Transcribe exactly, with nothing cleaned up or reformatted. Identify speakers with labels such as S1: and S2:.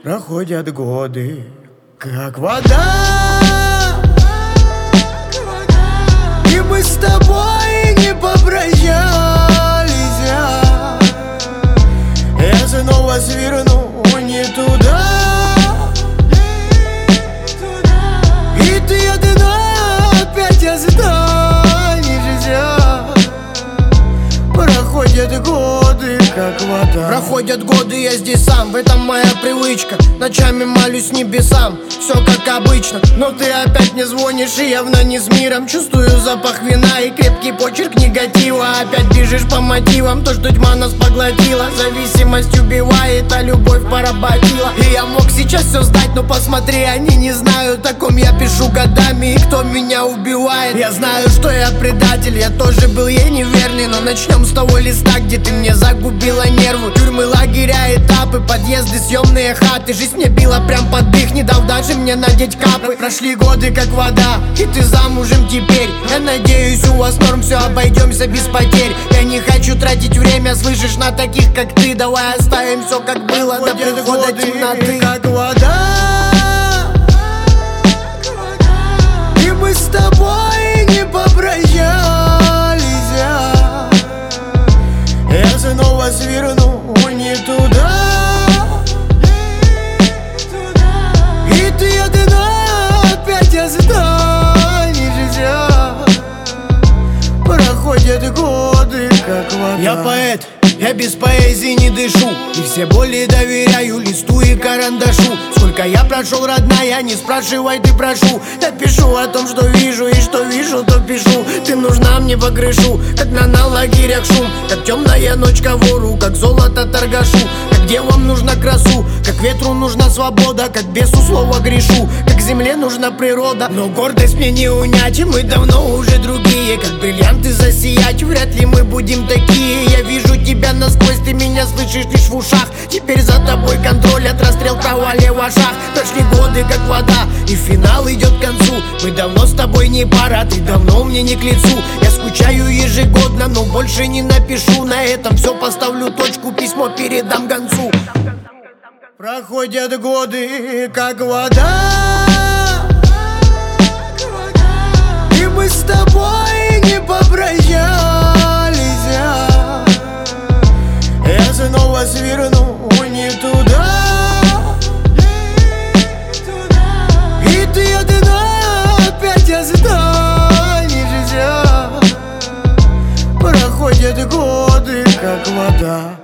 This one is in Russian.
S1: Проходят годы, как вода, и мы с тобой не попрощались. Я снова сверну не туда, и ты одна опять останешься. Проходят годы, как вода.
S2: Проходят годы, я здесь сам, в этом моя привычка. Ночами молюсь небесам, все как обычно. Но ты опять не звонишь и явно не с миром. Чувствую запах вина и крепкий почерк негатива. Опять бежишь по мотивам, то, что тьма нас поглотила. Зависимость убивает, а любовь поработила. И я мог сейчас все сдать, но посмотри, они не знают, о ком я пишу годами и кто меня убивает. Я знаю, что я предатель, я тоже был ей неверный. Но начнем с того листа, где ты мне загубила нервы. Тюрьмы, лагеря, этапы, подъезды, съемные хаты. Жизнь мне била прям под дых, не дал даже мне надеть капы. Прошли годы, как вода, и ты замужем теперь. Я надеюсь, у вас норм, все обойдемся без потерь. Я не хочу тратить время, слышишь, на таких, как ты. Давай оставим все, как было, до прихода темноты.
S1: Как вода, и мы с тобой не попрощались. Я снова сверну не туда, и ты одна опять останешься. Проходят годы, как вода.
S2: Я поэт, я без поэзии не дышу, и все боли доверяю листу и карандашу. Сколько я прошел, родная, не спрашивай, ты прошу. Я пишу о том, что вижу, и что вижу, то пишу. Ты нужна мне по крышу, как на, на лагерях шум. Как темная ночка вору, как золото торгашу. Как девам нужна красу, как ветру нужна свобода. Как бесу слово грешу, как земле нужна природа. Но гордость мне не унять, и мы давно уже другие. Как бриллианты засиять, вряд ли мы будем такие. Я вижу тебя насквозь, ты меня слышишь лишь в ушах. Теперь за тобой контроль от расстрел провале в ашах. Прошли годы, как вода, и финал идет к концу. Мы давно с тобой не пара, ты давно мне не к лицу. Я скучаю ежегодно, но больше не напишу. На этом все, поставлю точку, письмо передам гонцу.
S1: Проходят годы, как вода, и мы с тобой не попрощались. Я снова сверну не туда, и ты одна опять останешься. Проходят годы, как вода.